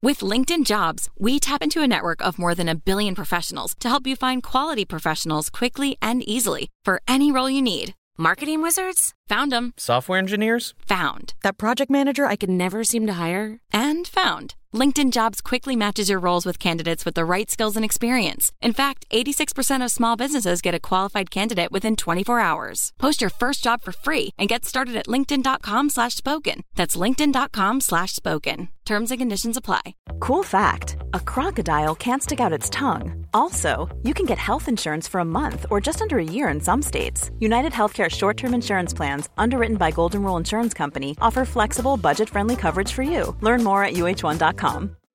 With LinkedIn Jobs, we tap into a network of more than 1 billion professionals to help you find quality professionals quickly and easily for any role you need. Marketing wizards? Found them. Software engineers? Found. That project manager I could never seem to hire? And found. LinkedIn Jobs quickly matches your roles with candidates with the right skills and experience. In fact, 86% of small businesses get a qualified candidate within 24 hours. Post your first job for free and get started at linkedin.com/spoken. That's linkedin.com/spoken. Terms and conditions apply. Cool fact, a crocodile can't stick out its tongue. Also, you can get health insurance for a month or just under a year in some states. United Healthcare short-term insurance plans, underwritten by Golden Rule Insurance Company, offer flexible, budget-friendly coverage for you. Learn more at uh1.com.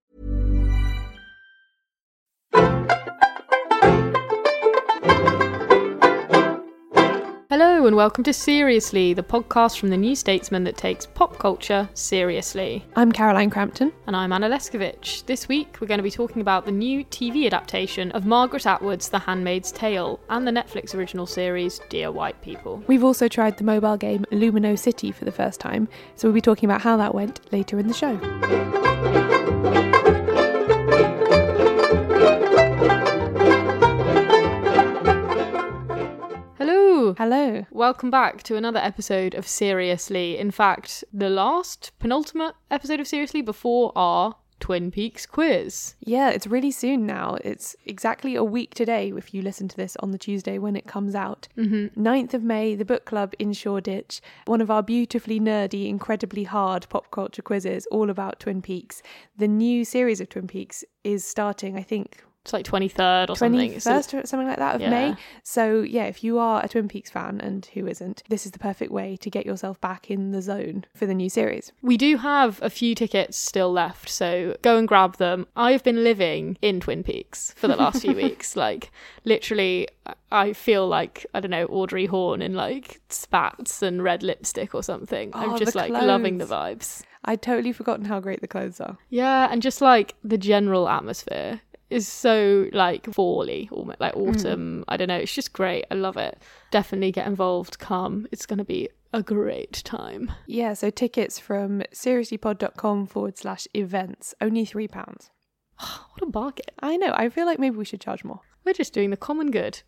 Hello and welcome to Seriously, the podcast from the New Statesman that takes pop culture seriously. I'm Caroline Crampton. And I'm Anna Leskovich. This week we're going to be talking about the new TV adaptation of Margaret Atwood's The Handmaid's Tale and the Netflix original series Dear White People. We've also tried the mobile game Lumino City for the first time, so we'll be talking about how that went later in the show. Hello. Welcome back to another episode of Seriously. In fact, the last penultimate episode of Seriously before our Twin Peaks quiz. Yeah, it's really soon now. It's exactly a week today if you listen to this on the Tuesday when it comes out. 9th of May, the book club in Shoreditch, one of our beautifully nerdy, incredibly hard pop culture quizzes all about Twin Peaks. The new series of Twin Peaks is starting, I think, it's like 23rd or something. 21st or something like that of May. So yeah, if you are a Twin Peaks fan, and who isn't, this is the perfect way to get yourself back in the zone for the new series. We do have a few tickets still left, so go and grab them. I've been living in Twin Peaks for the last few weeks. Like, literally, I feel like, I don't know, Audrey Horne in like spats and red lipstick or something. I'm just like loving the vibes. I'd totally forgotten how great the clothes are. Yeah, and just like the general atmosphere is so like fally, almost like autumn. I don't know, it's just great. I love it. Definitely get involved. Come, it's going to be a great time. Yeah, so tickets from seriouslypod.com/events, only £3. What a bargain. I know, I feel like maybe we should charge more. We're just doing the common good.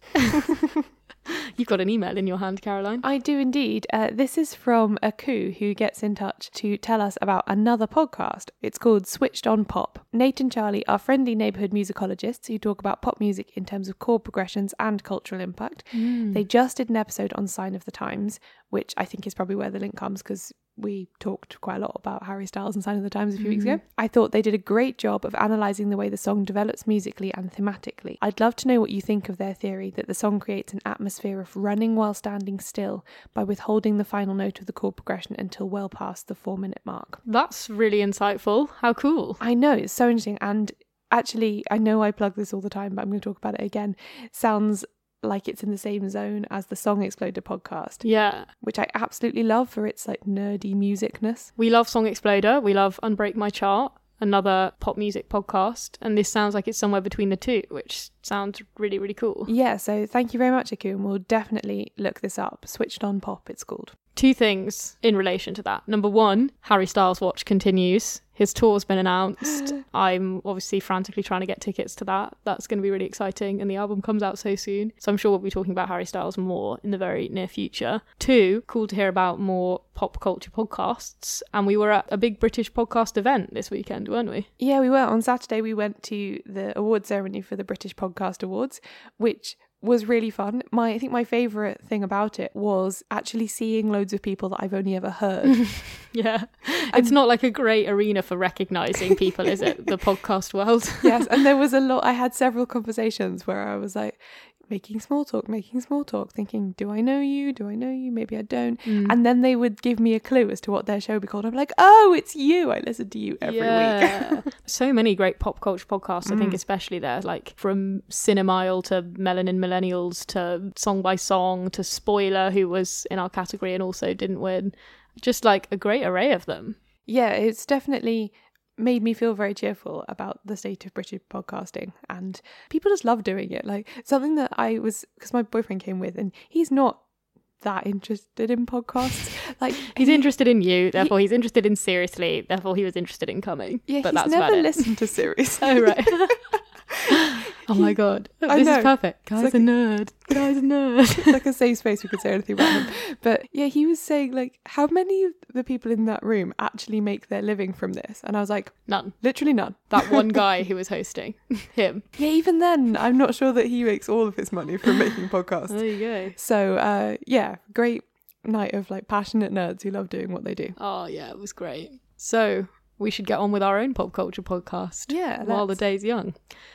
You've got an email in your hand, Caroline. I do indeed. This is from Aku, who gets in touch to tell us about another podcast. It's called Switched on Pop. Nate and Charlie are friendly neighbourhood musicologists who talk about pop music in terms of chord progressions and cultural impact. They just did an episode on Sign of the Times, which I think is probably where the link comes because we talked quite a lot about Harry Styles and Sign of the Times a few weeks ago. I thought they did a great job of analysing the way the song develops musically and thematically. I'd love to know what you think of their theory that the song creates an atmosphere of running while standing still by withholding the final note of the chord progression until well past the 4-minute mark. That's really insightful. How cool. I know, it's so interesting. And actually, I know I plug this all the time, but I'm going to talk about it again. Sounds like it's in the same zone as the Song Exploder podcast. Yeah. Which I absolutely love for its like nerdy musicness. We love Song Exploder. We love Unbreak My Chart, another pop music podcast. And this sounds like it's somewhere between the two, which sounds really, really cool. Yeah, so thank you very much, Aku, and we'll definitely look this up. Switched on Pop, it's called. Two things in relation to that. Number one, Harry Styles Watch continues. His tour's been announced. I'm obviously frantically trying to get tickets to that. That's going to be really exciting. And the album comes out so soon. So I'm sure we'll be talking about Harry Styles more in the very near future. Two, cool to hear about more pop culture podcasts. And we were at a big British podcast event this weekend, weren't we? Yeah, we were. On Saturday, we went to the award ceremony for the British Podcast Awards, which was really fun. I think my favourite thing about it was actually seeing loads of people that I've only ever heard. Yeah. It's not like a great arena for recognising people, is it? The podcast world. Yes, and there was a lot. I had several conversations where I was like, making small talk, thinking, do I know you? Maybe I don't. And then they would give me a clue as to what their show would be called. I'm like, oh, it's you. I listen to you every week. So many great pop culture podcasts, I think, especially there, like from Cinemile to Melanin Millennials to Song by Song to Spoiler, who was in our category and also didn't win. Just like a great array of them. Yeah, it's definitely made me feel very cheerful about the state of British podcasting, and people just love doing it. Like, something that I was, because my boyfriend came with and he's not that interested in podcasts. Like he's interested in you, therefore he's interested in Seriously, therefore he was interested in coming. Yeah, but he's that's never about it. listened to Seriously. Oh, right. Oh my god, this is perfect. Guy's a nerd. It's like a safe space, we could say anything about him. But yeah, he was saying like, how many of the people in that room actually make their living from this? And I was like, none. Literally none. That one guy who was hosting, him. Yeah, even then, I'm not sure that he makes all of his money from making podcasts. There you go. So yeah, great night of like passionate nerds who love doing what they do. Oh yeah, it was great. So we should get on with our own pop culture podcast. Yeah, while the day's young.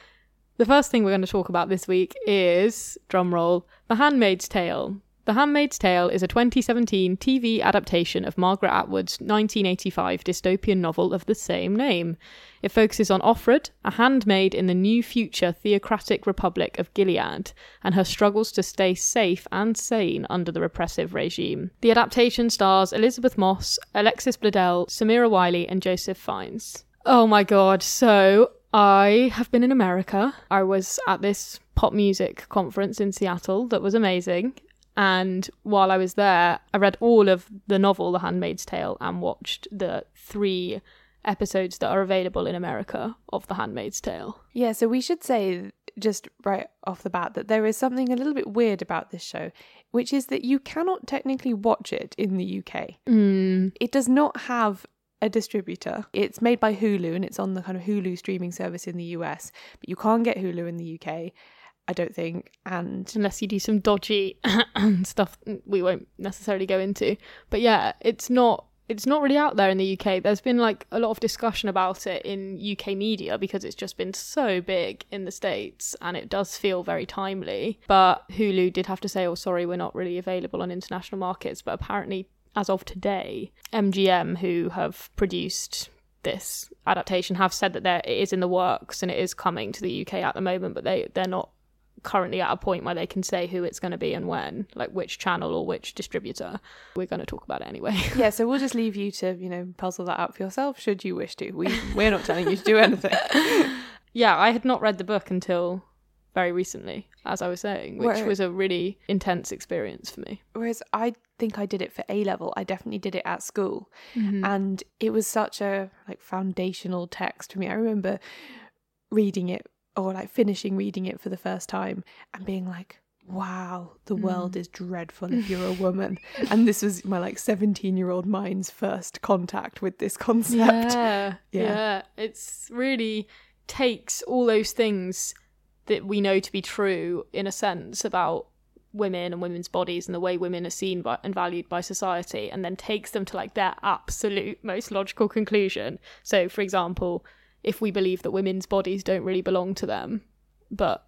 The first thing we're going to talk about this week is, drumroll, The Handmaid's Tale. The Handmaid's Tale is a 2017 TV adaptation of Margaret Atwood's 1985 dystopian novel of the same name. It focuses on Offred, a handmaid in the new future theocratic Republic of Gilead, and her struggles to stay safe and sane under the repressive regime. The adaptation stars Elizabeth Moss, Alexis Bledel, Samira Wiley, and Joseph Fiennes. Oh my god, so I have been in America. I was at this pop music conference in Seattle that was amazing. And while I was there, I read all of the novel, The Handmaid's Tale, and watched the 3 episodes that are available in America of The Handmaid's Tale. Yeah, so we should say just right off the bat that there is something a little bit weird about this show, which is that you cannot technically watch it in the UK. It does not have a distributor. It's made by Hulu and it's on the kind of Hulu streaming service in the US, but you can't get Hulu in the UK, I don't think, and unless you do some dodgy stuff we won't necessarily go into. But yeah, it's not really out there in the UK. There's been like a lot of discussion about it in UK media because it's just been so big in the States and it does feel very timely. But Hulu did have to say, oh sorry, we're not really available on international markets. But apparently as of today, MGM, who have produced this adaptation, have said that it is in the works and it is coming to the UK at the moment, but they're not currently at a point where they can say who it's going to be and when, like which channel or which distributor. We're going to talk about it anyway. Yeah, so we'll just leave you to, puzzle that out for yourself should you wish to. We're not telling you to do anything. Yeah, I had not read the book until very recently, as I was saying, which was a really intense experience for me. Whereas I think I did it for A-level. I definitely did it at school. And it was such a foundational text for me. I remember reading it or finishing reading it for the first time and being like, wow, the world is dreadful if you're a woman. And this was my 17-year-old mind's first contact with this concept. Yeah. It's really takes all those things that we know to be true in a sense about women and women's bodies and the way women are seen and valued by society, and then takes them to their absolute most logical conclusion. So for example, if we believe that women's bodies don't really belong to them, but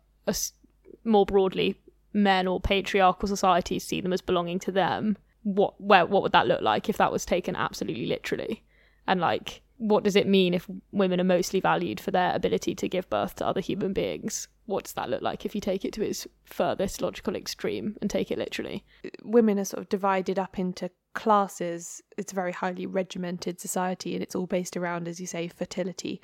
more broadly men or patriarchal societies see them as belonging to them, what would that look like if that was taken absolutely literally? And what does it mean if women are mostly valued for their ability to give birth to other human beings? What does that look like if you take it to its furthest logical extreme and take it literally? Women are sort of divided up into classes. It's a very highly regimented society and it's all based around, as you say, fertility,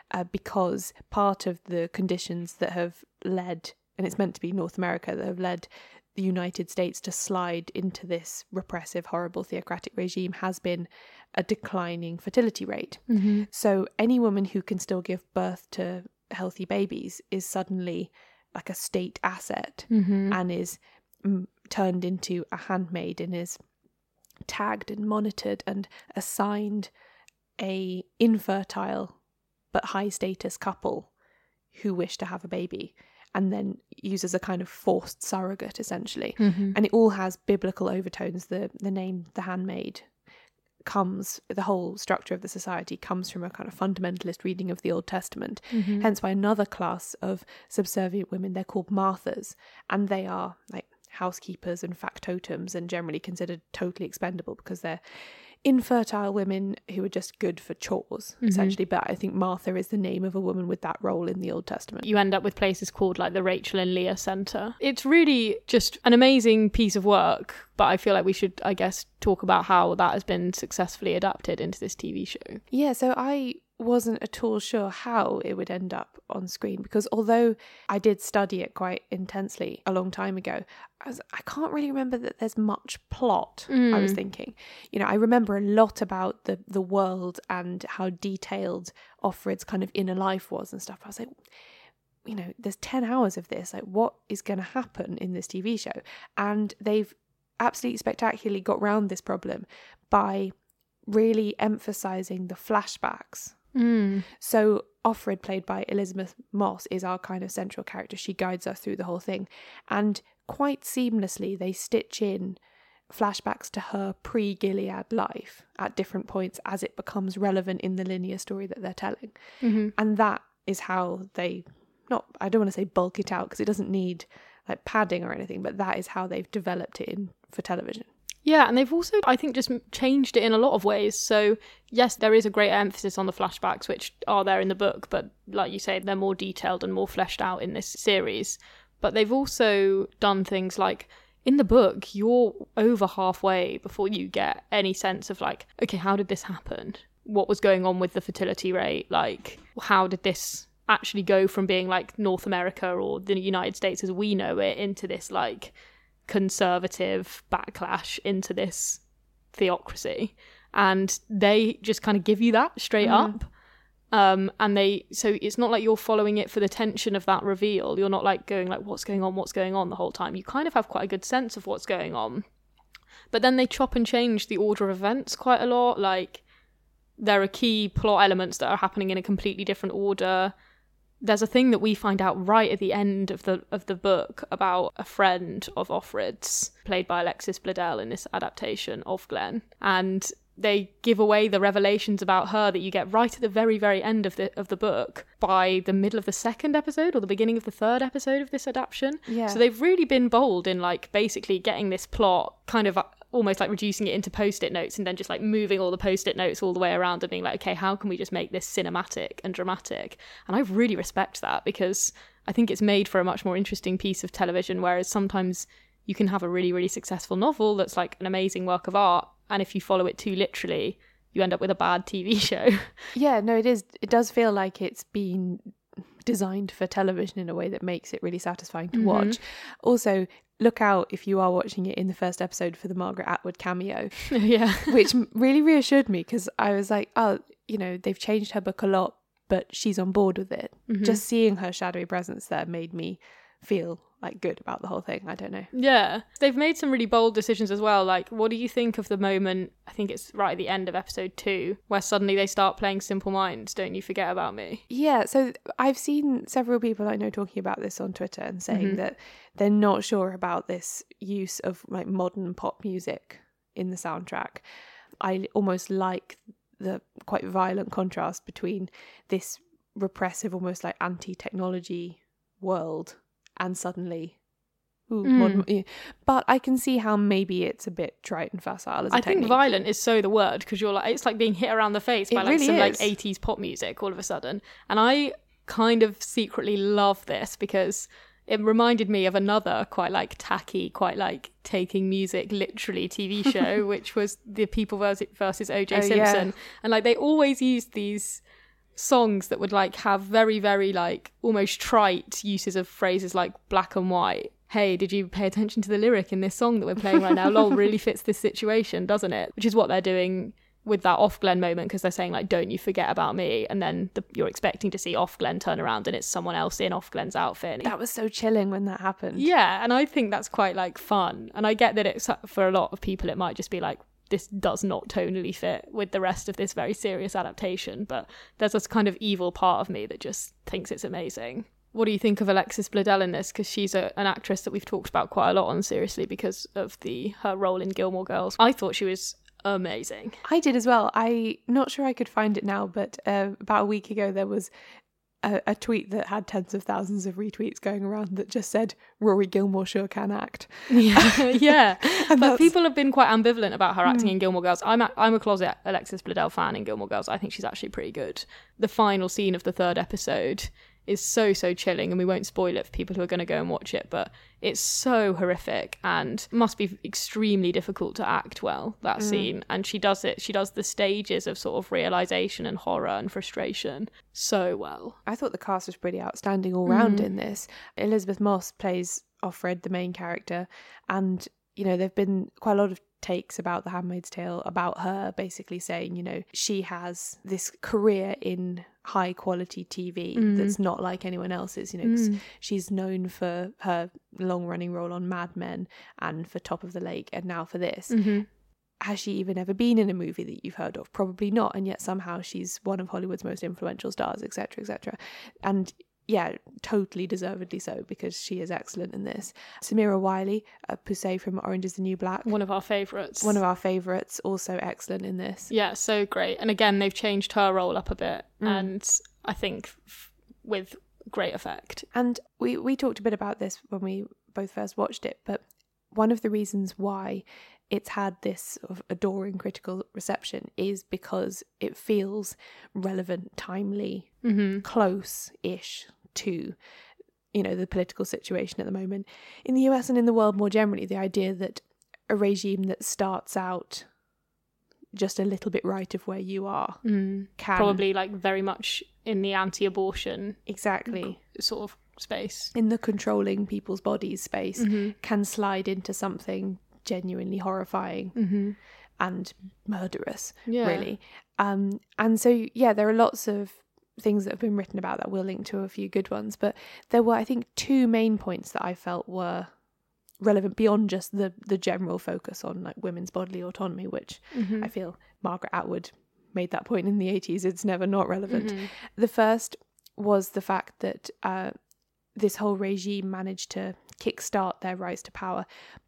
because part of the conditions that have led, and it's meant to be North America, that have led the United States to slide into this repressive, horrible theocratic regime has been a declining fertility rate. So any woman who can still give birth to healthy babies is suddenly a state asset and is turned into a handmaid and is tagged and monitored and assigned a infertile but high status couple who wish to have a baby, and then used as a kind of forced surrogate essentially. And it all has biblical overtones. The name The Handmaid the whole structure of the society comes from a kind of fundamentalist reading of the Old Testament. Hence why another class of subservient women, they're called Marthas, and they are housekeepers and factotums and generally considered totally expendable because they're infertile women who are just good for chores, essentially. But I think Martha is the name of a woman with that role in the Old Testament. You end up with places called the Rachel and Leah Centre. It's really just an amazing piece of work, but I feel we should, I guess, talk about how that has been successfully adapted into this TV show. Yeah, so I wasn't at all sure how it would end up on screen, because although I did study it quite intensely a long time ago, I can't really remember that there's much plot. I was thinking, I remember a lot about the world and how detailed Offred's kind of inner life was and stuff. I was like, there's 10 hours of this, like what is going to happen in this TV show? And they've absolutely spectacularly got round this problem by really emphasizing the flashbacks. So Offred, played by Elizabeth Moss, is our kind of central character. She guides us through the whole thing, and quite seamlessly they stitch in flashbacks to her pre-Gilead life at different points as it becomes relevant in the linear story that they're telling. And that is how they, I don't want to say bulk it out because it doesn't need like padding or anything, but that is how they've developed it for television. Yeah, and they've also, I think, just changed it in a lot of ways. So, yes, there is a great emphasis on the flashbacks, which are there in the book, but like you say, they're more detailed and more fleshed out in this series. But they've also done things like, in the book, you're over halfway before you get any sense of like, okay, how did this happen? What was going on with the fertility rate? Like, how did this actually go from being like North America or the United States as we know it into this like conservative backlash into this theocracy? And they just kind of give you that straight up. So it's not like you're following it for the tension of that reveal. You're not like going like, what's going on the whole time. You kind of have quite a good sense of what's going on. But then they chop and change the order of events quite a lot. Like, there are key plot elements that are happening in a completely different order. There's a thing that we find out right at the end of the book about a friend of Offred's, played by Alexis Bledel in this adaptation of Glenn, and they give away the revelations about her that you get right at the very, very end of the book by the middle of the second episode or the beginning of the third episode of this adaptation. Yeah. So they've really been bold in like basically getting this plot kind of almost like reducing it into post-it notes and then just like moving all the post-it notes all the way around and being like, okay, how can we just make this cinematic and dramatic? And I really respect that, because I think it's made for a much more interesting piece of television, whereas sometimes you can have a really, really successful novel that's like an amazing work of art, and if you follow it too literally, you end up with a bad TV show. Yeah, no, it is. It does feel like it's been designed for television in a way that makes it really satisfying to watch. Also, look out if you are watching it in the first episode for the Margaret Atwood cameo. Yeah. Which really reassured me, because I was like, oh, they've changed her book a lot, but she's on board with it. Just seeing her shadowy presence there made me feel like good about the whole thing. I don't know. Yeah. They've made some really bold decisions as well. Like, what do you think of the moment, I think it's right at the end of episode 2, where suddenly they start playing Simple Minds, Don't You Forget About Me? Yeah, so I've seen several people I know talking about this on Twitter and saying that they're not sure about this use of like modern pop music in the soundtrack. I almost like the quite violent contrast between this repressive, almost like anti-technology world and suddenly modern. But I can see how maybe it's a bit trite and facile as a technique. I think violent is so the word, because you're like, it's like being hit around the face by like really some is. like 80s pop music all of a sudden. And I kind of secretly love this, because it reminded me of another quite like tacky, quite like taking music literally TV show, which was The People versus O.J. Simpson. Yeah. And like they always used these songs that would like have very, very like almost trite uses of phrases like black and white. Hey, did you pay attention to the lyric in this song that we're playing right now? Lol, really fits this situation, doesn't it? Which is what they're doing with that Off-Glen moment, because they're saying like, don't you forget about me, and then you're expecting to see Off-Glen turn around and it's someone else in Off-Glen's outfit. That was so chilling when that happened. Yeah, and I think that's quite like fun, and I get that it's, for a lot of people it might just be like, this does not tonally fit with the rest of this very serious adaptation, but there's this kind of evil part of me that just thinks it's amazing. What do you think of Alexis Bledel in this? Because she's an actress that we've talked about quite a lot on Seriously because of her role in Gilmore Girls. I thought she was amazing. I did as well. I'm not sure I could find it now, but about a week ago there was a tweet that had tens of thousands of retweets going around that just said, Rory Gilmore sure can act. Yeah. But people have been quite ambivalent about her acting in Gilmore Girls. I'm a closet Alexis Bledel fan in Gilmore Girls. I think she's actually pretty good. The final scene of the third episode is so chilling, and we won't spoil it for people who are going to go and watch it, but it's so horrific and must be extremely difficult to act well, that scene. And she does the stages of sort of realization and horror and frustration so well. I thought the cast was pretty outstanding all round in this. Elizabeth Moss plays Offred, the main character, and there've been quite a lot of takes about The Handmaid's Tale about her basically saying, she has this career in high quality TV that's not like anyone else's, 'cause she's known for her long running role on Mad Men and for Top of the Lake and now for this. Has she even ever been in a movie that you've heard of? Probably not. And yet somehow she's one of Hollywood's most influential stars, etc., etc. And yeah, totally deservedly so, because she is excellent in this. Samira Wiley, Poussey from Orange is the New Black. One of our favourites, also excellent in this. Yeah, so great. And again, they've changed her role up a bit, and I think with great effect. And we talked a bit about this when we both first watched it, but one of the reasons why it's had this sort of adoring critical reception is because it feels relevant, timely, close-ish to, the political situation at the moment in the US and in the world more generally. The idea that a regime that starts out just a little bit right of where you are can probably like very much in the anti-abortion sort of space, in the controlling people's bodies space, can slide into something genuinely horrifying and murderous, really. And so there are lots of things that have been written about that. We'll link to a few good ones, but there were, I think, two main points that I felt were relevant beyond just the general focus on like women's bodily autonomy, which I feel Margaret Atwood made that point in the 80s. It's never not relevant. The first was the fact that this whole regime managed to kickstart their rise to power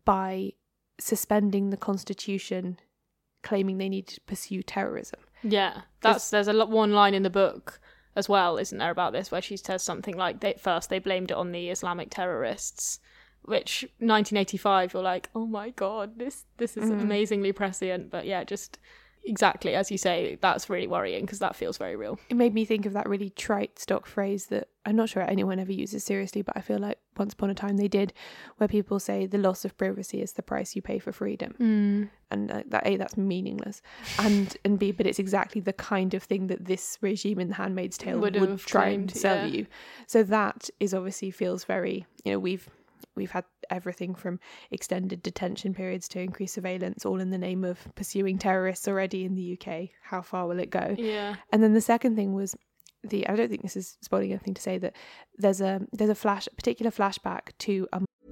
by suspending the constitution, claiming they needed to pursue terrorism. Yeah, there's one line in the book as well, isn't there, about this, where she says something like, they blamed it on the Islamic terrorists, which 1985 you're like, oh my god, this is amazingly prescient. But yeah, just exactly as you say, that's really worrying, because that feels very real. It made me think of that really trite stock phrase that I'm not sure anyone ever uses seriously, but I feel like once upon a time they did, where people say the loss of privacy is the price you pay for freedom. And that's meaningless, and B, but it's exactly the kind of thing that this regime in The Handmaid's Tale would try and sell you. So that is obviously feels very, we've had everything from extended detention periods to increased surveillance, all in the name of pursuing terrorists already in the UK. How far will it go? Yeah. And then the second thing was I don't think this is spoiling anything to say that there's a particular flashback to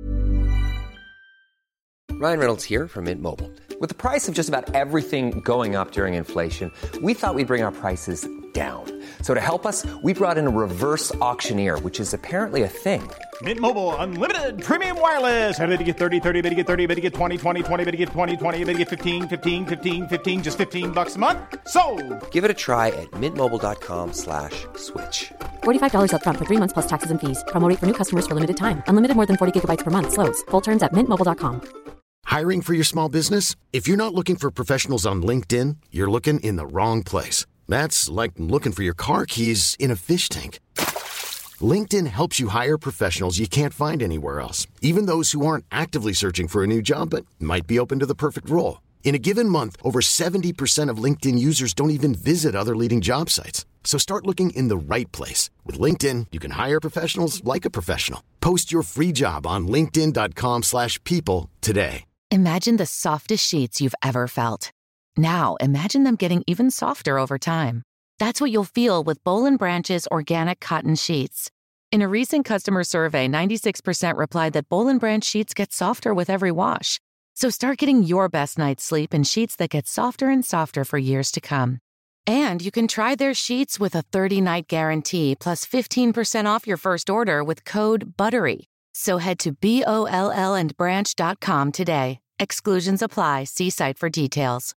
Ryan Reynolds here from Mint Mobile. With the price of just about everything going up during inflation, we thought we'd bring our prices down. So to help us, we brought in a reverse auctioneer, which is apparently a thing. Mint Mobile Unlimited Premium Wireless. How to get 30, 30, bit to get 30, bit to get 20, 20, 20, bit to get 20, 20, bit to get 15, 15, 15, 15, just $15 a month? Sold! Give it a try at mintmobile.com/switch. $45 up front for 3 months plus taxes and fees. Promo rate for new customers for limited time. Unlimited more than 40 gigabytes per month. Slows full terms at mintmobile.com. Hiring for your small business? If you're not looking for professionals on LinkedIn, you're looking in the wrong place. That's like looking for your car keys in a fish tank. LinkedIn helps you hire professionals you can't find anywhere else, even those who aren't actively searching for a new job but might be open to the perfect role. In a given month, over 70% of LinkedIn users don't even visit other leading job sites. So start looking in the right place. With LinkedIn, you can hire professionals like a professional. Post your free job on linkedin.com/people today. Imagine the softest sheets you've ever felt. Now, imagine them getting even softer over time. That's what you'll feel with Boll & Branch's organic cotton sheets. In a recent customer survey, 96% replied that Boll & Branch sheets get softer with every wash. So start getting your best night's sleep in sheets that get softer and softer for years to come. And you can try their sheets with a 30-night guarantee plus 15% off your first order with code BUTTERY. So head to BOLLandbranch.com today. Exclusions apply. See site for details.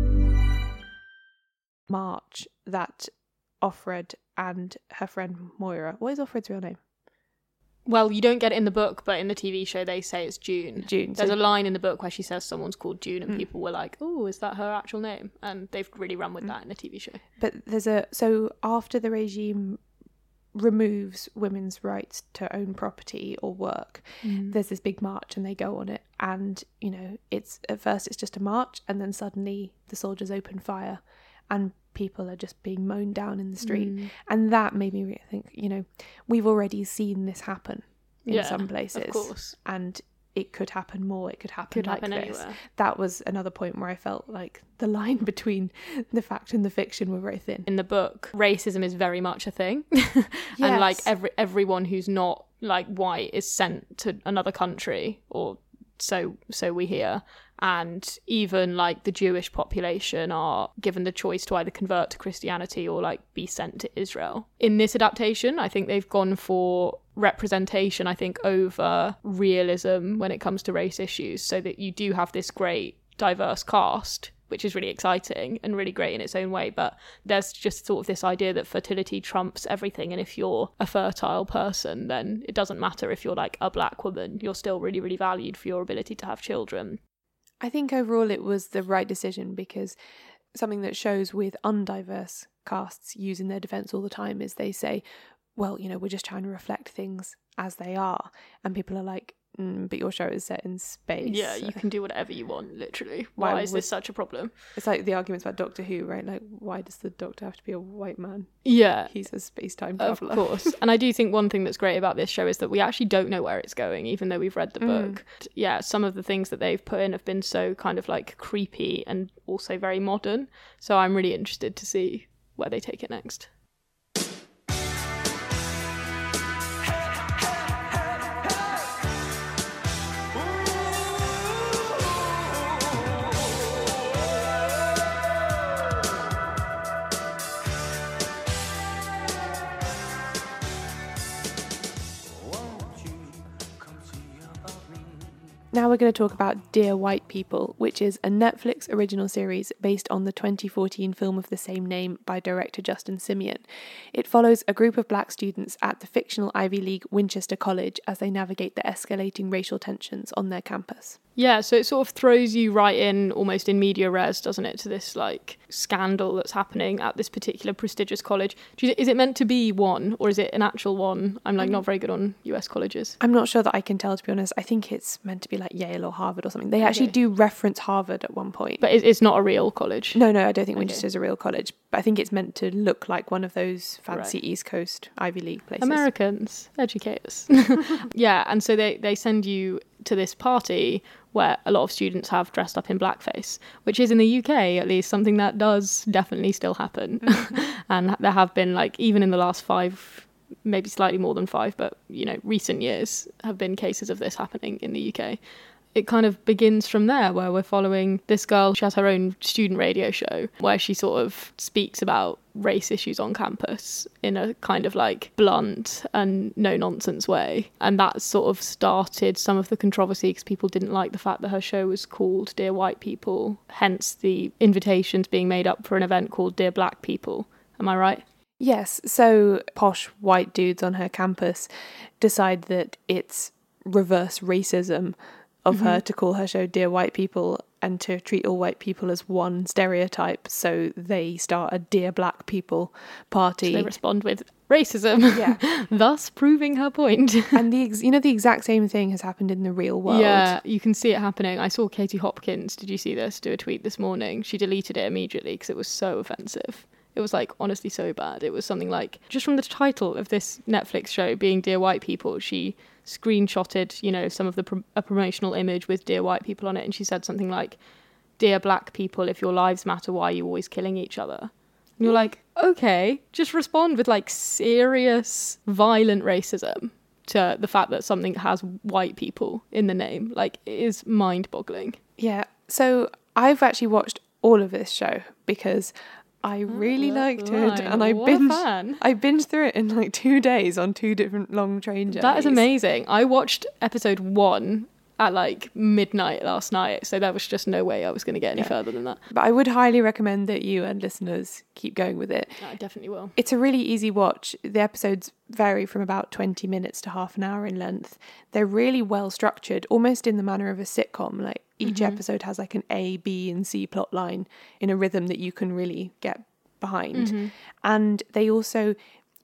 March that Offred and her friend Moira. What is Offred's real name? Well, you don't get it in the book, but in the TV show they say it's June. There's a line in the book where she says someone's called June, and people were like, oh, is that her actual name? And they've really run with that in the TV show. But so after the regime removes women's rights to own property or work. There's this big march and they go on it, and it's at first it's just a march, and then suddenly the soldiers open fire and people are just being mown down in the street. And that made me really think, we've already seen this happen in some places, of course, and it could happen more. It could happen like this. Anywhere. That was another point where I felt like the line between the fact and the fiction were very thin. In the book, racism is very much a thing. And like everyone who's not like white is sent to another country, or so we hear. And even like the Jewish population are given the choice to either convert to Christianity or like be sent to Israel. In this adaptation, I think they've gone for representation, I think, over realism when it comes to race issues, so that you do have this great diverse cast, which is really exciting and really great in its own way. But there's just sort of this idea that fertility trumps everything. And if you're a fertile person, then it doesn't matter if you're like a black woman, you're still really, really valued for your ability to have children. I think overall it was the right decision, because something that shows with undiverse casts use in their defence all the time is they say, well, we're just trying to reflect things as they are. And people are like, but your show is set in space. Yeah, you can do whatever you want, literally. Why is this such a problem? It's like the arguments about Doctor Who, right? Like, why does the Doctor have to be a white man? Yeah. He's a space-time traveller. Of course. And I do think one thing that's great about this show is that we actually don't know where it's going, even though we've read the book. Yeah, some of the things that they've put in have been so kind of like creepy and also very modern. So I'm really interested to see where they take it next. Now we're going to talk about Dear White People, which is a Netflix original series based on the 2014 film of the same name by director Justin Simien. It follows a group of black students at the fictional Ivy League Winchester College as they navigate the escalating racial tensions on their campus. Yeah, so it sort of throws you right in, almost in media res, doesn't it, to this like scandal that's happening at this particular prestigious college. Is it meant to be one, or is it an actual one? I'm like not very good on US colleges. I'm not sure that I can tell, to be honest. I think it's meant to be like Yale or Harvard or something. They actually do reference Harvard at one point. But it's not a real college? No, I don't think Winchester is a real college. But I think it's meant to look like one of those fancy East Coast Ivy League places. Americans, educate us. Yeah, and so they send you to this party where a lot of students have dressed up in blackface, which is in the UK at least something that does definitely still happen. And there have been, like, even in the last 5, maybe slightly more than 5, but recent years have been cases of this happening in the UK. It kind of begins from there, where we're following this girl. She has her own student radio show where she sort of speaks about race issues on campus in a kind of like blunt and no nonsense way. And that sort of started some of the controversy because people didn't like the fact that her show was called Dear White People, hence the invitations being made up for an event called Dear Black People. Am I right? Yes. So posh white dudes on her campus decide that it's reverse racism of her to call her show Dear White People and to treat all white people as one stereotype. So they start a Dear Black People party. So they respond with racism, thus proving her point. And the exact same thing has happened in the real world. Yeah, you can see it happening. I saw Katie Hopkins, did you see this, do a tweet this morning? She deleted it immediately because it was so offensive. It was like honestly so bad. It was something like, just from the title of this Netflix show being Dear White People, she screenshotted, some of a promotional image with Dear White People on it, and she said something like, "Dear black people, if your lives matter, why are you always killing each other?" And you're like, okay, just respond with like serious, violent racism to the fact that something has white people in the name. Like, it is mind-boggling. Yeah. So I've actually watched all of this show because I really liked it, and I binged through it in like 2 days on 2 different long train journeys. That is amazing. I watched episode 1 at like midnight last night, so there was just no way I was going to get any further than that. But I would highly recommend that you and listeners keep going with it. I definitely will. It's a really easy watch. The episodes vary from about 20 minutes to half an hour in length. They're really well structured, almost in the manner of a sitcom. Like each episode has like an A, B and C plot line in a rhythm that you can really get behind. And they also,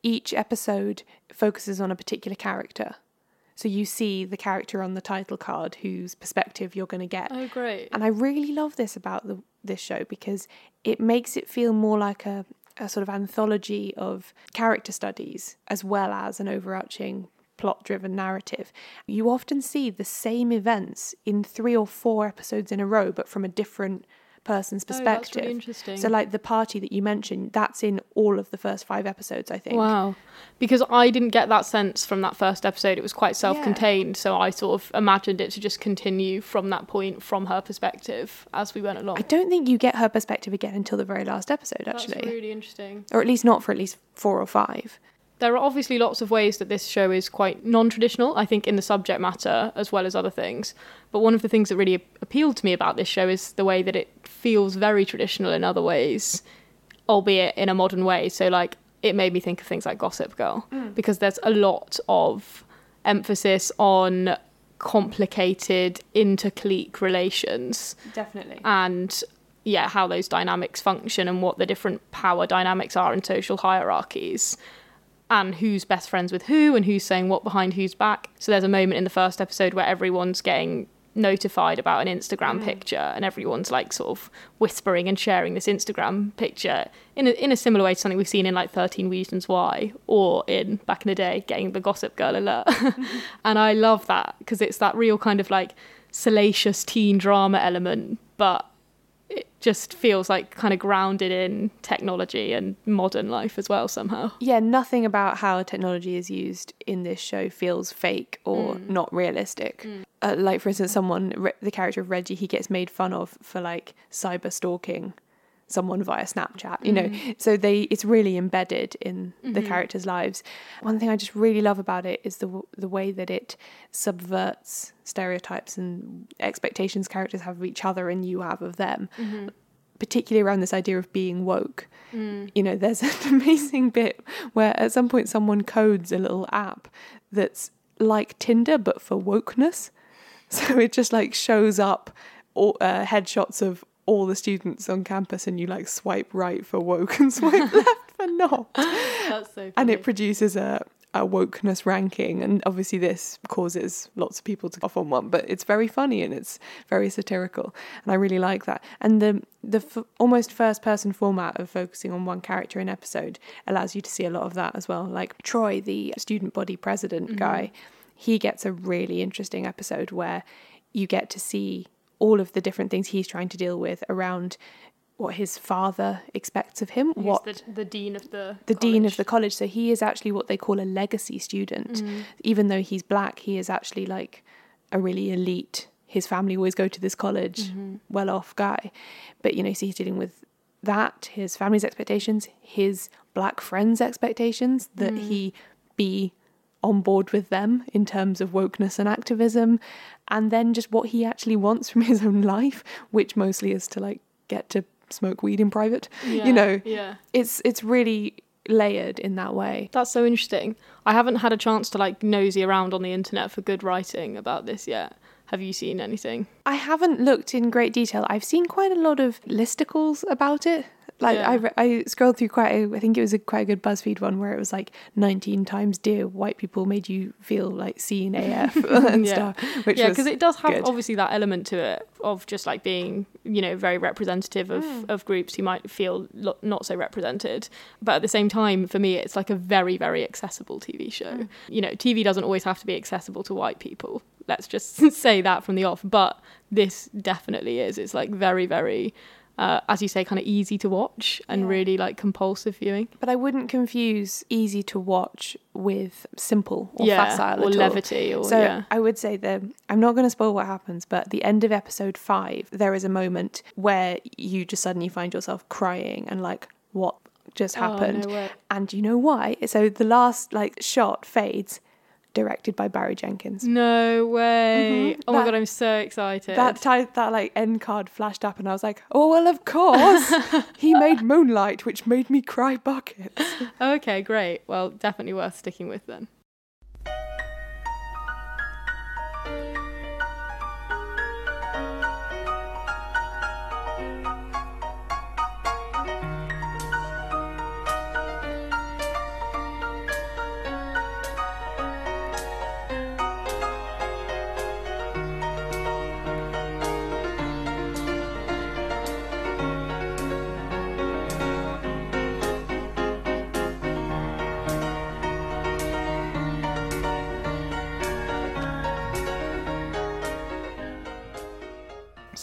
each episode focuses on a particular character. So you see the character on the title card whose perspective you're going to get. Oh, great. And I really love this about this show because it makes it feel more like a sort of anthology of character studies as well as an overarching plot-driven narrative. You often see the same events in 3 or 4 episodes in a row, but from a different person's perspective. That's really interesting. So like the party that you mentioned, that's in all of the first 5 episodes, I think. Wow. Because I didn't get that sense from that first episode. It was quite self-contained, so I sort of imagined it to just continue from that point, from her perspective, as we went along. I don't think you get her perspective again until the very last episode, actually. That's really interesting. Or at least not for at least 4 or 5. There are obviously lots of ways that this show is quite non-traditional, I think, in the subject matter as well as other things. But one of the things that really appealed to me about this show is the way that it feels very traditional in other ways, albeit in a modern way. So, like, it made me think of things like Gossip Girl, because there's a lot of emphasis on complicated inter-clique relations. Definitely. And, yeah, how those dynamics function and what the different power dynamics are in social hierarchies. And who's best friends with who and who's saying what behind whose back. So there's a moment in the first episode where everyone's getting notified about an Instagram picture and everyone's like sort of whispering and sharing this Instagram picture in a similar way to something we've seen in like 13 Reasons Why or in, back in the day, getting the Gossip Girl alert. And I love that because it's that real kind of like salacious teen drama element, but it just feels like kind of grounded in technology and modern life as well somehow. Yeah, nothing about how technology is used in this show feels fake or not realistic. Like, for instance, the character of Reggie, he gets made fun of for like cyber stalking someone via Snapchat, you know, so it's really embedded in the characters' lives. One thing I just really love about it is the way that it subverts stereotypes and expectations characters have of each other and you have of them, particularly around this idea of being woke. You know, there's an amazing bit where at some point someone codes a little app that's like Tinder but for wokeness. So it just like shows up headshots of all the students on campus and you like swipe right for woke and swipe left for not. That's so funny. And it produces a wokeness ranking, and obviously this causes lots of people to go off on one, but it's very funny and it's very satirical and I really like that. And the almost first person format of focusing on one character in episode allows you to see a lot of that as well. Like Troy, the student body president guy, he gets a really interesting episode where you get to see all of the different things he's trying to deal with around what his father expects of him. He's the dean of the dean of the college. So he is actually what they call a legacy student. Even though he's black, he is actually like a really elite, his family always go to this college, well-off guy. But, you know, so he's dealing with that, his family's expectations, his black friends' expectations, that he be on board with them in terms of wokeness and activism, and then just what he actually wants from his own life, which mostly is to like get to smoke weed in private. You know, it's really layered in that way. That's so interesting. I haven't had a chance to like nosy around on the internet for good writing about this yet. Have you seen anything? I haven't looked in great detail. I've seen quite a lot of listicles about it. Like I scrolled through I think it was quite a good BuzzFeed one where it was like 19 times dear white people made you feel like seen AF and stuff. Which because it does have obviously that element to it of just like being, you know, very representative of groups who might feel not so represented. But at the same time, for me, it's like a very, very accessible TV show. You know, TV doesn't always have to be accessible to white people. Let's just say that from the off. But this definitely is. It's like very, very... as you say, kind of easy to watch and really like compulsive viewing. But I wouldn't confuse easy to watch with simple or facile or at levity. All. I would say that I'm not going to spoil what happens, but at the end of episode 5, there is a moment where you just suddenly find yourself crying and like, what just happened? No way. And you know why? So the last like shot fades. Directed by Barry Jenkins. No way. Oh my God, I'm so excited. That like end card flashed up and I was like, oh, well, of course. He made Moonlight, which made me cry buckets. Okay, great. Well, definitely worth sticking with then.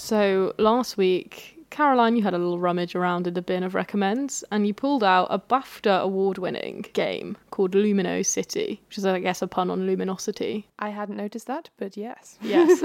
So last week, Caroline, you had a little rummage around in the bin of recommends, and you pulled out a BAFTA award-winning game called Lumino City, which is, I guess, a pun on luminosity. I hadn't noticed that, but yes. Yes.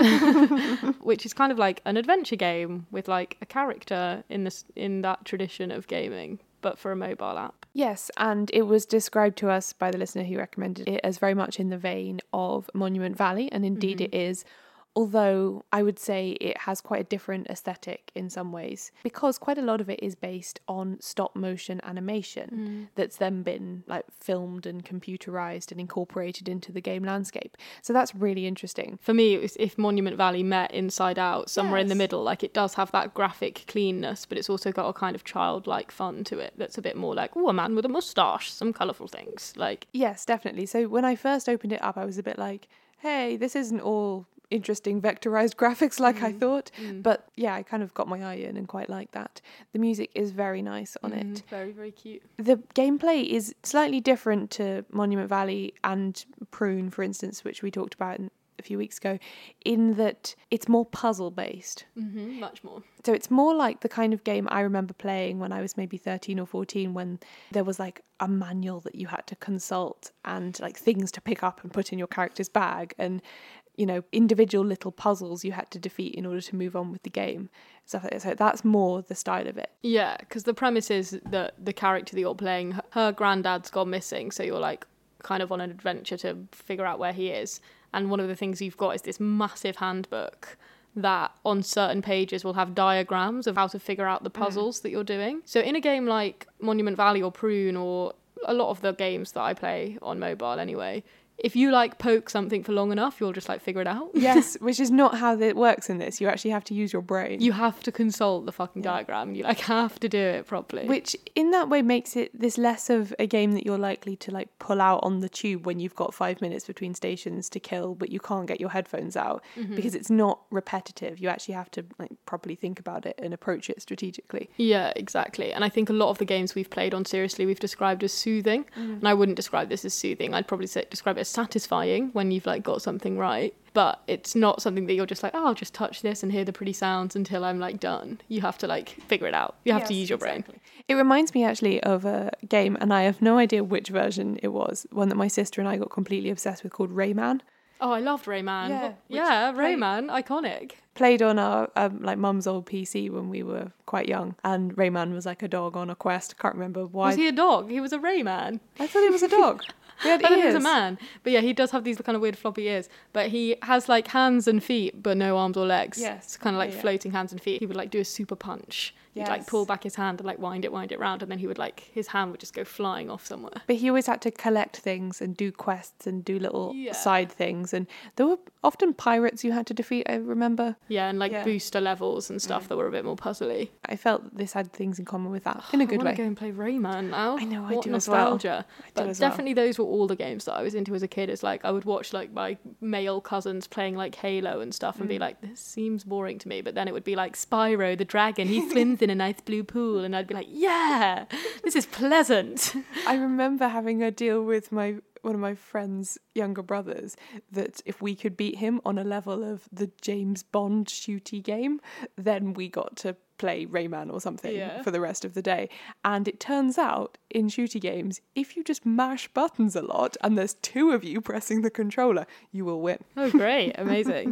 Which is kind of like an adventure game with like a character in that tradition of gaming, but for a mobile app. Yes, and it was described to us by the listener who recommended it as very much in the vein of Monument Valley, and indeed it is. Although I would say it has quite a different aesthetic in some ways, because quite a lot of it is based on stop motion animation that's then been like filmed and computerized and incorporated into the game landscape. So that's really interesting. For me, it was if Monument Valley met Inside Out, somewhere in the middle. Like, it does have that graphic cleanness, but it's also got a kind of childlike fun to it that's a bit more like, oh, a man with a moustache, some colourful things. Like, yes, definitely. So when I first opened it up, I was a bit like, hey, this isn't all interesting vectorized graphics like I thought, but yeah, I kind of got my eye in and quite like that. The music is very nice on it. Very, very cute. The gameplay is slightly different to Monument Valley and Prune, for instance, which we talked about a few weeks ago, in that it's more puzzle based. Much more. So it's more like the kind of game I remember playing when I was maybe 13 or 14, when there was like a manual that you had to consult and like things to pick up and put in your character's bag, and you know, individual little puzzles you had to defeat in order to move on with the game. Stuff like that. So that's more the style of it. Yeah, because the premise is that the character that you're playing, her granddad's gone missing, so you're like kind of on an adventure to figure out where he is. And one of the things you've got is this massive handbook that on certain pages will have diagrams of how to figure out the puzzles that you're doing. So in a game like Monument Valley or Prune, or a lot of the games that I play on mobile anyway, if you like poke something for long enough, you'll just like figure it out. Yes, which is not how it works in this. You actually have to use your brain. You have to consult the fucking diagram. You like have to do it properly. Which in that way makes it this less of a game that you're likely to like pull out on the tube when you've got 5 minutes between stations to kill, but you can't get your headphones out, because it's not repetitive. You actually have to like properly think about it and approach it strategically. Yeah, exactly. And I think a lot of the games we've played on Seriously we've described as soothing, and I wouldn't describe this as soothing. I'd probably describe it as satisfying when you've like got something right, but it's not something that you're just like, oh, I'll just touch this and hear the pretty sounds until I'm like done. You have to like figure it out. You have to use your brain. It reminds me actually of a game, and I have no idea which version it was, one that my sister and I got completely obsessed with, called Rayman. Oh, I loved Rayman. Yeah, Rayman, iconic. Played on our like mum's old PC when we were quite young, and Rayman was like a dog on a quest. Can't remember why. Was he a dog? He was a Rayman. I thought he was a dog. He had ears. I thought he was a man. But yeah, he does have these kind of weird floppy ears. But he has like hands and feet, but no arms or legs. Yes. It's kind of like floating hands and feet. He would like do a super punch. He'd like pull back his hand and like wind it round, and then he would like, his hand would just go flying off somewhere. But he always had to collect things and do quests and do little side things, and there were often pirates you had to defeat, I remember. Yeah, and like booster levels and stuff that were a bit more puzzly. I felt this had things in common with that, in a good way. I want to go and play Rayman now. I know, I what do nostalgia. as well. But definitely those were all the games that I was into as a kid. It's like I would watch like my male cousins playing like Halo and stuff and be like, this seems boring to me. But then it would be like Spyro the dragon, he swims in a nice blue pool, and I'd be like, yeah, this is pleasant. I remember having a deal with one of my friend's younger brothers that if we could beat him on a level of the James Bond shooty game, then we got to play Rayman or something for the rest of the day. And it turns out in shooty games, if you just mash buttons a lot and there's two of you pressing the controller, you will win. Oh, great. Amazing.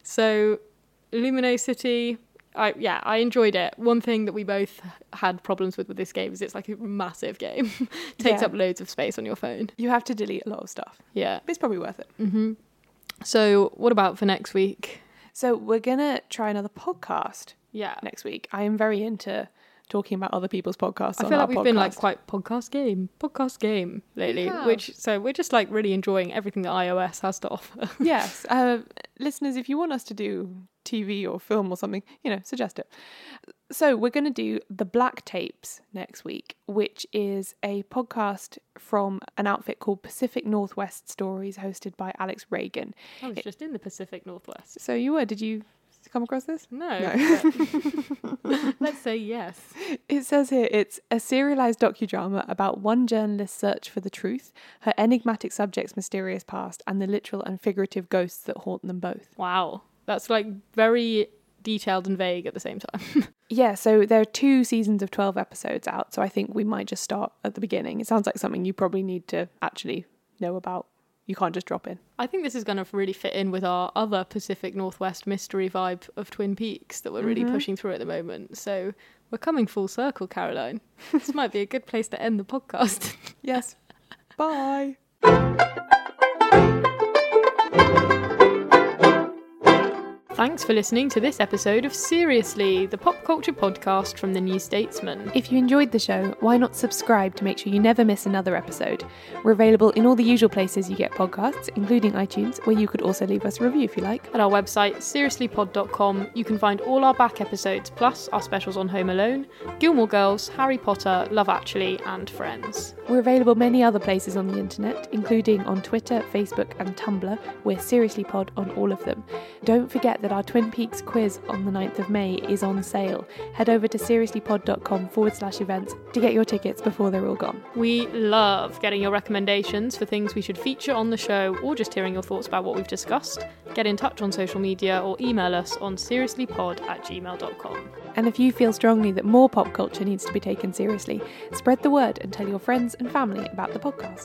So Lumino City, I enjoyed it. One thing that we both had problems with this game is it's like a massive game. Takes up loads of space on your phone. You have to delete a lot of stuff. Yeah. But it's probably worth it. Mm-hmm. So what about for next week? So we're going to try another podcast next week. I am very into talking about other people's podcasts. I feel like we've been like quite podcast game lately, so we're just like really enjoying everything that iOS has to offer. Yes. Listeners, if you want us to do TV or film or something, suggest it. So we're going to do The Black Tapes next week, which is a podcast from an outfit called Pacific Northwest Stories, hosted by Alex Reagan. I was just in the Pacific Northwest. So you were, did you come across this? No. Let's say yes. It says here it's a serialized docudrama about one journalist's search for the truth, her enigmatic subject's mysterious past, and the literal and figurative ghosts that haunt them both. Wow. That's like very detailed and vague at the same time. Yeah, so there are 2 seasons of 12 episodes out, so I think we might just start at the beginning. It sounds like something you probably need to actually know about. You can't just drop in. I think this is going to really fit in with our other Pacific Northwest mystery vibe of Twin Peaks that we're really pushing through at the moment. So we're coming full circle, Caroline. This might be a good place to end the podcast. Yes. Bye. Thanks for listening to this episode of Seriously, the pop culture podcast from the New Statesman. If you enjoyed the show, why not subscribe to make sure you never miss another episode? We're available in all the usual places you get podcasts, including iTunes, where you could also leave us a review if you like. At our website, seriouslypod.com, you can find all our back episodes, plus our specials on Home Alone, Gilmore Girls, Harry Potter, Love Actually, and Friends. We're available many other places on the internet, including on Twitter, Facebook, and Tumblr. We're SeriouslyPod on all of them. Don't forget that our Twin Peaks quiz on the 9th of May is on sale. Head over to seriouslypod.com/events to get your tickets before they're all gone. We love getting your recommendations for things we should feature on the show, or just hearing your thoughts about what we've discussed. Get in touch on social media or email us on seriouslypod@gmail.com. And if you feel strongly that more pop culture needs to be taken seriously, spread the word and tell your friends and family about the podcast.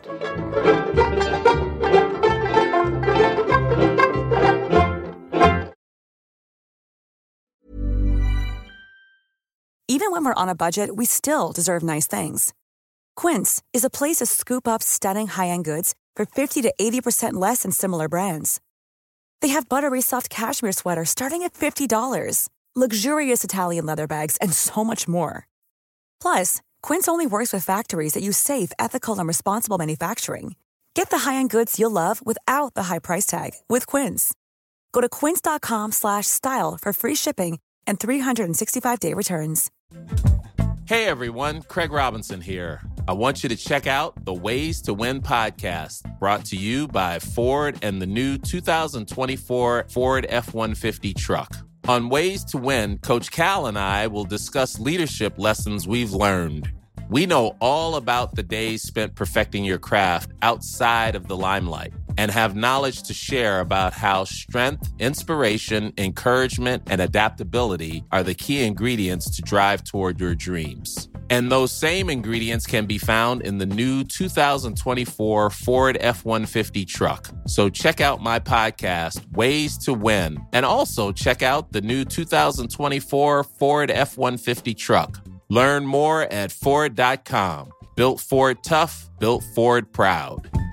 Even when we're on a budget, we still deserve nice things. Quince is a place to scoop up stunning high-end goods for 50 to 80% less than similar brands. They have buttery soft cashmere sweaters starting at $50, luxurious Italian leather bags, and so much more. Plus, Quince only works with factories that use safe, ethical, and responsible manufacturing. Get the high-end goods you'll love without the high price tag with Quince. Go to quince.com/style for free shipping and 365-day returns. Hey everyone, Craig Robinson here. I want you to check out the Ways to Win podcast, brought to you by Ford and the new 2024 Ford F-150 truck. On Ways to Win, Coach Cal and I will discuss leadership lessons we've learned. We know all about the days spent perfecting your craft outside of the limelight and have knowledge to share about how strength, inspiration, encouragement, and adaptability are the key ingredients to drive toward your dreams. And those same ingredients can be found in the new 2024 Ford F-150 truck. So check out my podcast, Ways to Win, and also check out the new 2024 Ford F-150 truck. Learn more at Ford.com. Built Ford tough, built Ford proud.